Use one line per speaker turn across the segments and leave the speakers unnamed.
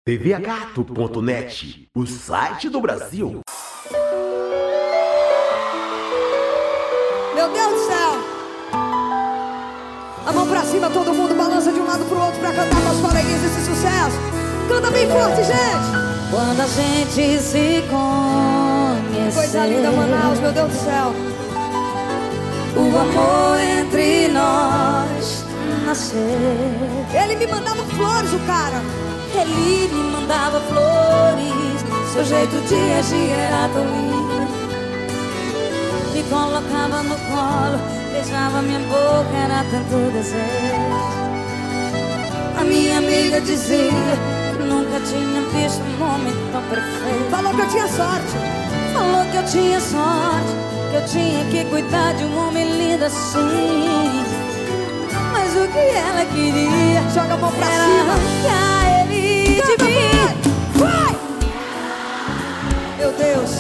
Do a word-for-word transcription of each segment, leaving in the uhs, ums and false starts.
T V A gato ponto net, o site do Brasil.
Meu Deus do céu! A mão pra cima, todo mundo balança de um lado pro outro pra cantar com os coleguinhas esse sucesso. Canta bem forte, gente!
Quando a gente se conhece,
Coisa linda, Manaus, meu Deus do céu.
O amor entre nós nasceu.
Ele me mandava flores, o cara.
Ele me mandava flores. Seu jeito de agir era tão lindo. Me colocava no colo, beijava minha boca, era tanto desejo. A minha amiga dizia que nunca tinha visto um homem tão perfeito.
Falou que eu tinha sorte.
Falou que eu tinha sorte, que eu tinha que cuidar de um homem lindo assim. Mas o que ela queria,
joga a mão pra
era
cima,
arrancar ele de mim.
Vai! Meu Deus.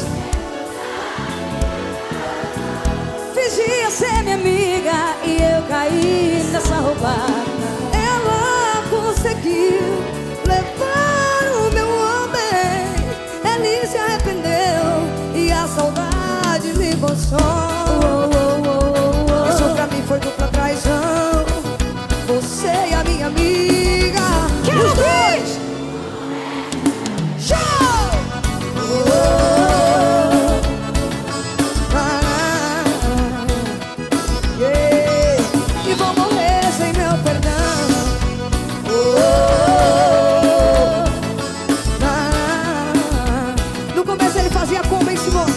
Fingia ser minha amiga e eu caí nessa roubada.
Ela conseguiu levar o meu homem. Ele se arrependeu e a saudade lhe coçou.
Oh, oh, oh, oh.
Isso pra mim foi dupla traição. Você e a minha amiga.
Quero
os dois. Show! Oh, oh, oh. Ah, yeah. E vou morrer sem meu perdão. Oh, oh, oh. Ah, no começo ele fazia como, hein, Simone?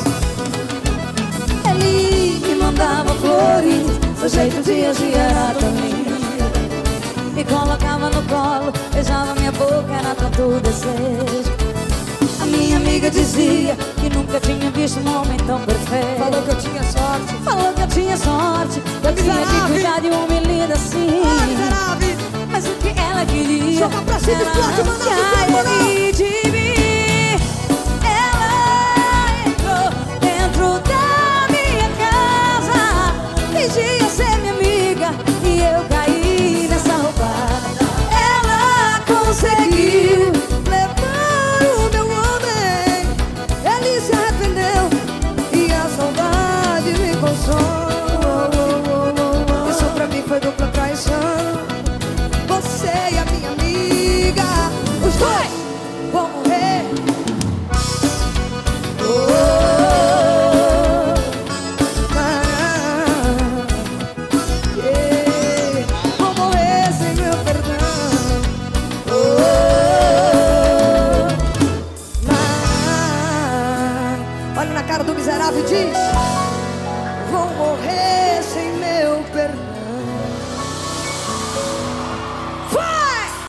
Ele me mandava flores, seu jeito de agir era tão lindo. Me colocava no colo, beijava minha boca, era tanto desejo. A minha amiga dizia que nunca tinha visto um homem tão perfeito.
Falou que eu tinha sorte.
Falou que eu tinha sorte, que eu tinha que cuidar de um homem lindo assim.
Ai, miserável.
Mas o que ela queria
joga pra cima,
era
explode, manda
arrancar ele de mim. Ela entrou dentro da minha casa, fingia ser minha amiga e eu caí nessa roubada. Ela conseguiu
levar o meu homem. Ele se arrependeu e a saudade me consome. Isso pra mim foi dupla traição. Você e a minha amiga, os dois vão morrer. Oh, oh, oh. Ah, yeah. Vou morrer sem meu perdão. Oh, oh, oh. Ah, olha na cara do miserável e diz: